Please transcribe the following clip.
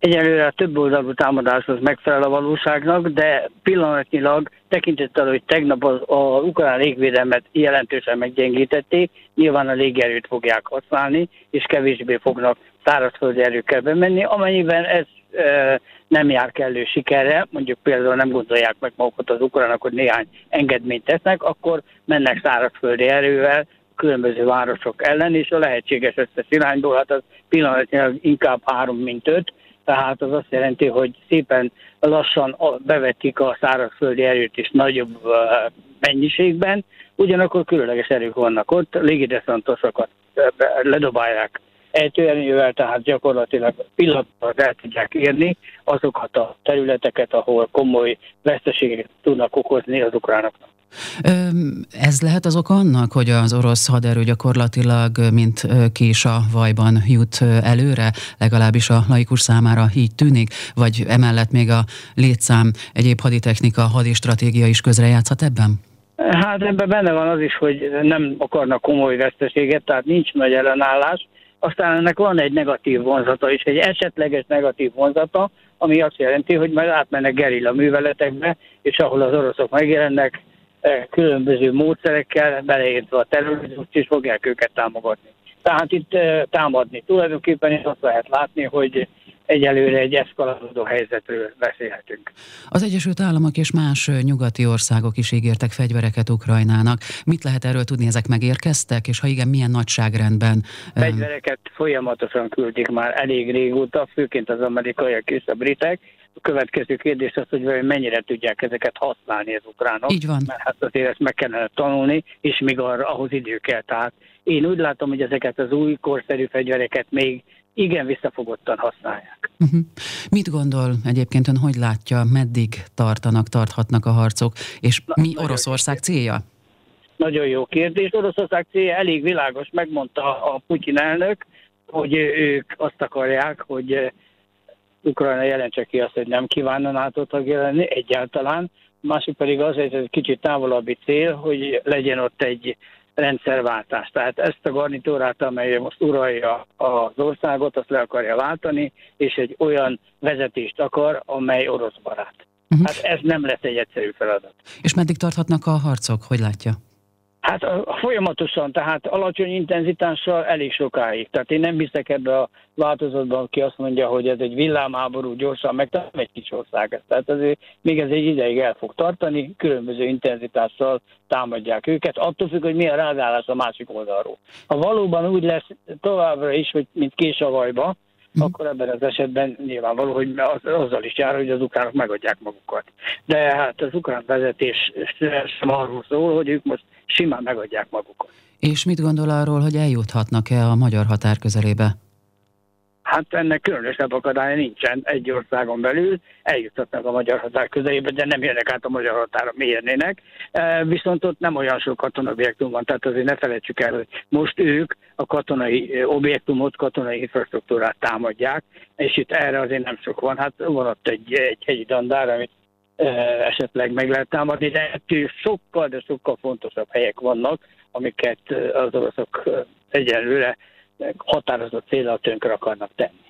Egyelőre a több oldalú támadáshoz megfelel a valóságnak, de pillanatnyilag tekintettel, hogy tegnap az ukrán légvédelmet jelentősen meggyengítették, nyilván a légierőt fogják használni, és kevésbé fognak szárazföldi erőkkel bemenni, amennyiben ez nem jár kellő sikerre, mondjuk például nem gondolják meg magukat az ukránok, hogy néhány engedményt tesznek, akkor mennek szárazföldi erővel különböző városok ellen, és a lehetséges összes irányból, hát az pillanatnyilag inkább 3, mint 5, tehát az azt jelenti, hogy szépen lassan bevetik a szárazföldi erőt is nagyobb mennyiségben, ugyanakkor különleges erők vannak ott, légideszantosokat ledobálják ejtőernyővel, tehát gyakorlatilag pillanatban el tudják érni azokat a területeket, ahol komoly veszteségeket tudnak okozni az ukránoknak. Ez lehet az oka annak, hogy az orosz haderő gyakorlatilag mint kés a vajban jut előre, legalábbis a laikus számára így tűnik, vagy emellett még a létszám, egyéb haditechnika, hadistratégia is közrejátszhat ebben? Hát ebben benne van az is, hogy nem akarnak komoly veszteséget, tehát nincs nagy ellenállás. Aztán ennek van egy negatív vonzata is, egy esetleges negatív vonzata, ami azt jelenti, hogy majd átmennek gerilla műveletekbe, és ahol az oroszok megjelennek, különböző módszerekkel, beleértve a terrorizmust is fogják őket támogatni. Tehát itt támadni. Tulajdonképpen is azt lehet látni, hogy egyelőre egy eszkalálódó helyzetről beszélhetünk. Az Egyesült Államok és más nyugati országok is ígértek fegyvereket Ukrajnának. Mit lehet erről tudni, ezek megérkeztek, és ha igen, milyen nagyságrendben? Fegyvereket folyamatosan küldik már elég régóta, főként az amerikaiak és a britek. A következő kérdés az, hogy mennyire tudják ezeket használni az ukránok. Így van. Mert hát azért ezt meg kellene tanulni, és még ahhoz idő kell. Tehát én úgy látom, hogy ezeket az új korszerű fegyvereket még igen visszafogottan használják. Mit gondol egyébként ön, hogy látja, meddig tarthatnak a harcok, és mi Oroszország célja? Nagyon jó kérdés. Oroszország célja elég világos, megmondta a Putyin elnök, hogy ők azt akarják, hogy Ukrajna jelentse ki azt, hogy nem kívánna NATO tagja lenni egyáltalán. Másik pedig az, hogy ez egy kicsit távolabbi cél, hogy legyen ott egy rendszerváltás. Tehát ezt a garnitúrát, amely most uralja az országot, azt le akarja váltani, és egy olyan vezetést akar, amely orosz barát. Hát ez nem lesz egy egyszerű feladat. És meddig tarthatnak a harcok? Hogy látja? Hát folyamatosan, tehát alacsony intenzitással elég sokáig. Tehát én nem hiszek ebbe a változatban, aki azt mondja, hogy ez egy villámháború, gyorsan meg, nem egy kis ország ez. Tehát azért még ez egy ideig el fog tartani, különböző intenzitással támadják őket, attól függ, hogy milyen rázállás a másik oldalról. Ha valóban úgy lesz továbbra is, hogy mint kés a vajba, akkor ebben az esetben nyilvánvaló, hogy azzal is jár, hogy az ukránok megadják magukat. De hát az ukrán vezetés sem arról szól, hogy ők most simán megadják magukat. És mit gondol arról, hogy eljuthatnak-e a magyar határ közelébe? Hát ennek különösebb akadálya nincsen egy országon belül, eljuthatnak a magyar határ közelébe, de nem jönnek át a magyar határa, mi érnének. Viszont ott nem olyan sok katonai objektum van, tehát azért ne felejtsük el, hogy most ők a katonai objektumot, katonai infrastruktúrát támadják, és itt erre azért nem sok van. Hát van ott egy hegyi dandár, amit esetleg meg lehet támadni, de ettől sokkal, de sokkal fontosabb helyek vannak, amiket az oroszok egyelőre határozott céllal tönkre akarnak tenni.